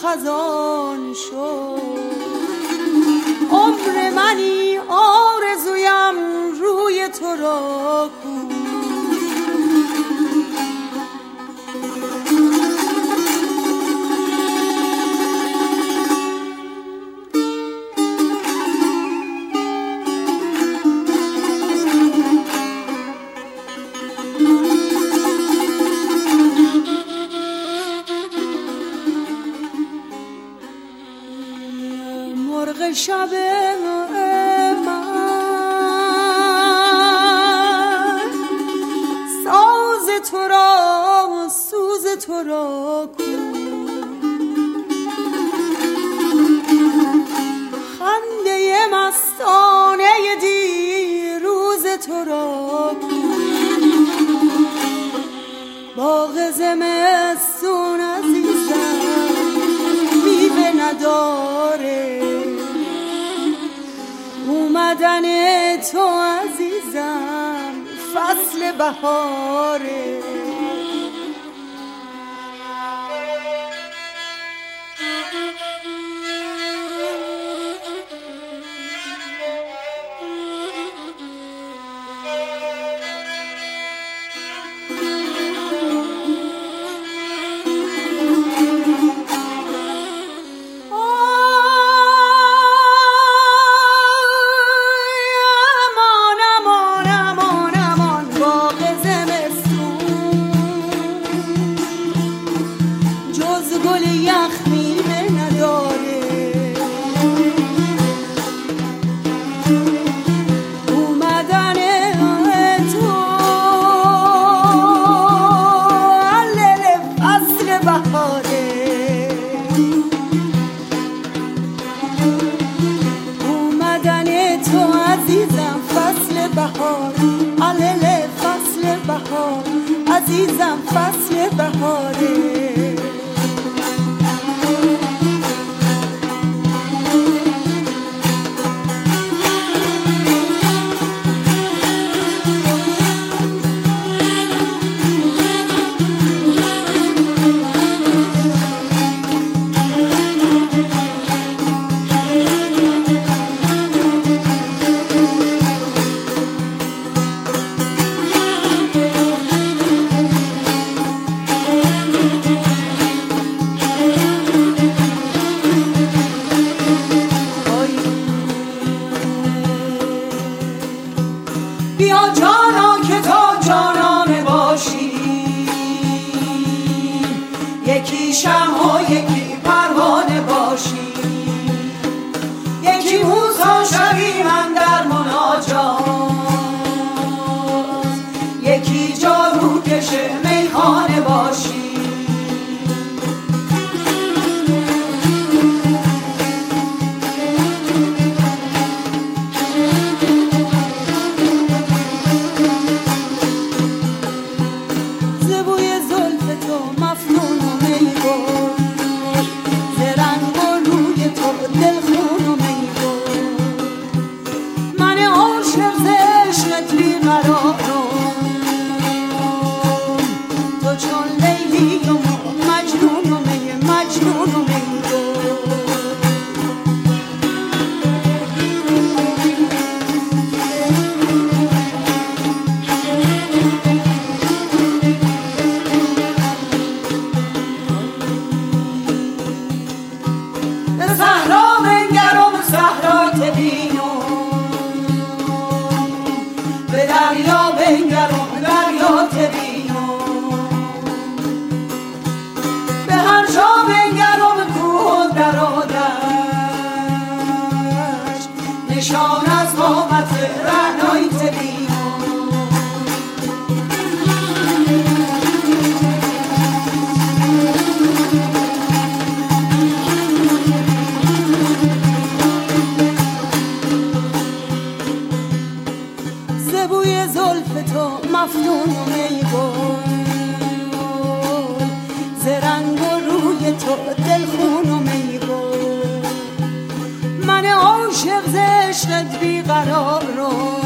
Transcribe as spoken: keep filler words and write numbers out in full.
خزان شد. عمر منی آرزویم روی تو را کو. مرغ شب من ساز تو را سوز تو را کو. خنده مستانه دیروز تو را کو. باغ زمستون عزیزم میوه نداره. اومدن تو عزیزم فصل بهاره. عزیزم فصل بهاره. بیا جانا که تا جانانه باشی، یکی شمع و یکی پروانه باشی، یکی موسا شوی من در مناجات، یکی جاروکش میخانه باشی. دریا بنگرم دریا تبینم، به هر جا بنگرم کوه در آدش، نشان از قامت رعنایی تبینم. زبوی زلف تو مفتون و میگل، زرنگ و روی تو دلخون و میگل، من عاشق ز عشقت بیقرارم،